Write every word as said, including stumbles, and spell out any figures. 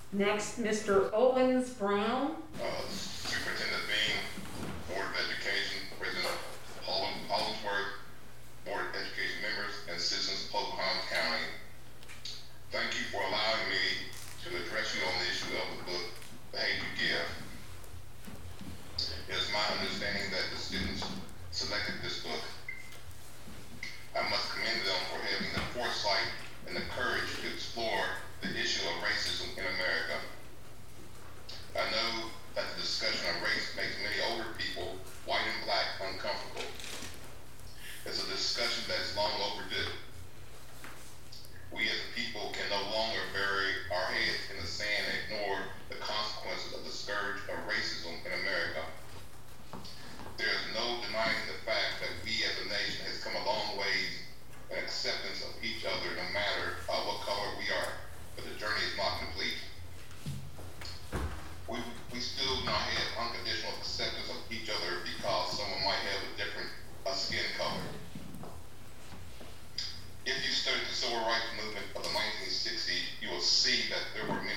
Next, Mister Owens Brown. Uh, Superintendent Bean, Board of Education, President Holland, Hollingsworth, Board of Education members, and citizens of Pocahontas County. Thank you for allowing me to address you on the issue of the book, The Hate You Give. It is my understanding that the students selected this book. I must commend them for having the foresight and the courage to explore the issue of racism in America. I know that the discussion of race makes many older people, white and black, uncomfortable. It's a discussion that is long overdue. We as a people can no longer bury our heads in the sand and ignore the consequences of the scourge of racism in America. There is no denying the fact that we as a nation has come a long ways in acceptance of each other no matter uh, what color we are, but the journey is not complete. We, we still do not have unconditional acceptance of each other because someone might have a different uh, skin color. If you study the civil rights movement of the nineteen sixties, you will see that there were